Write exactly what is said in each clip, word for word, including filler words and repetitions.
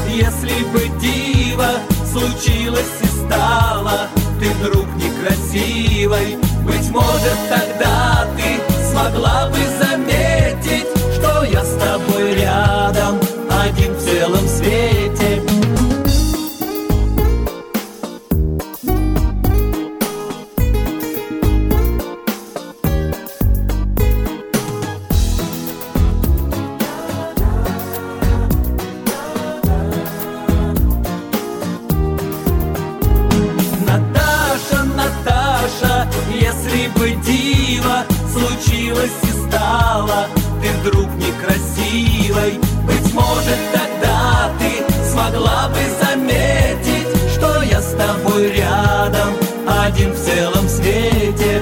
если бы диво случилось и стало ты вдруг некрасивой, быть может, тогда ты смогла бы заметить, что я с тобой рядом, один в целом свете. Если бы диво случилось и стало ты вдруг некрасивой, быть может, тогда ты смогла бы заметить, что я с тобой рядом, один в целом свете.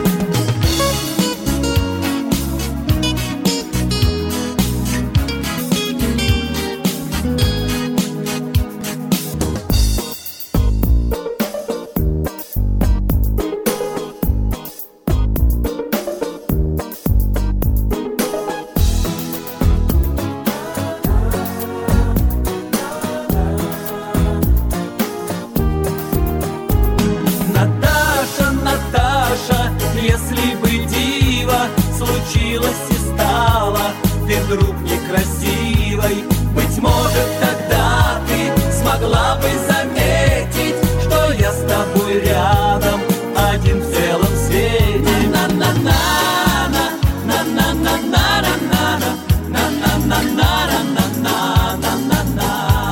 Если бы диво случилось и стало ты вдруг некрасивой, быть может, тогда ты смогла бы заметить, что я с тобой рядом, один в целом свете. На-на-на-на, на-на-на-на-на-на, на-на-на-на-на-на-на-на-на.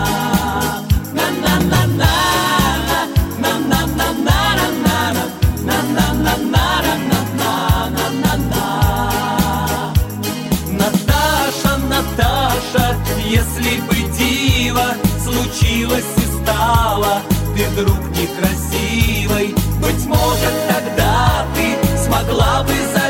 Наташа, Наташа, если бы диво случилось и стало ты вдруг некрасивой, быть может, тогда ты смогла бы заметить,